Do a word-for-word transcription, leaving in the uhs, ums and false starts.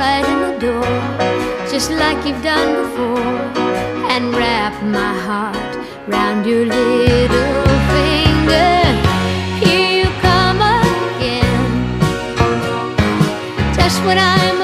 right in the door, just like you've done before, and wrap my heart round your little finger. Here you come again, just when I'm